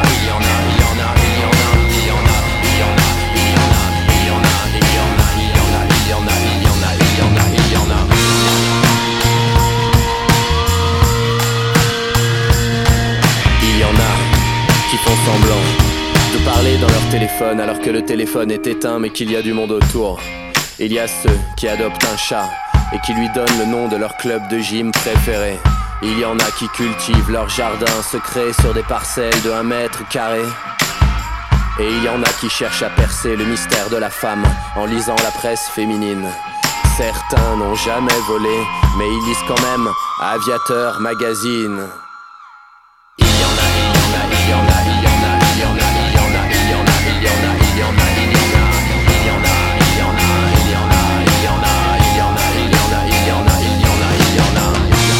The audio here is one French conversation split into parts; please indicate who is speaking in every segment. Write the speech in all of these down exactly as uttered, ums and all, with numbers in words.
Speaker 1: il y en a, il y en a, il y en a, il y en a, il y en a, il y en a, il y en a, il y en a, il y en a, il y en a, il y en a, il y en a, il y en a. Il y en a qui font semblant de parler dans leur téléphone alors que le téléphone est éteint mais qu'il y a du monde autour. Il y a ceux qui adoptent un chat et qui lui donnent le nom de leur club de gym préféré. Il y en a qui cultivent leur jardin secret sur des parcelles de un mètre carré. Et il y en a qui cherchent à percer le mystère de la femme en lisant la presse féminine. Certains n'ont jamais volé, mais ils lisent quand même Aviateur Magazine. Il y en a, il y en a, il y en a, il y en a, il y en a, il y en a, il y en a, il y en a, il y en a, il y en a, il y en a, il y en a, il y en a, il y en a, il y en a, il y en a, il y en a, il y en a, il y en a.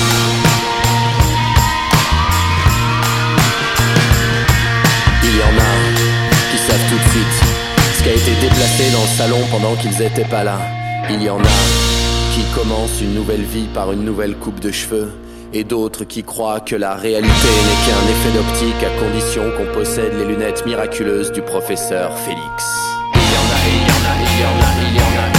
Speaker 1: Il y en a qui savent tout de suite ce qui a été déplacé dans le salon pendant qu'ils étaient pas là. Il y en a qui commencent une nouvelle vie par une nouvelle coupe de cheveux. Et d'autres qui croient que la réalité n'est qu'un effet d'optique à condition qu'on possède les lunettes miraculeuses du professeur Félix. Il y en a, il y en a, il y en a, il y en a.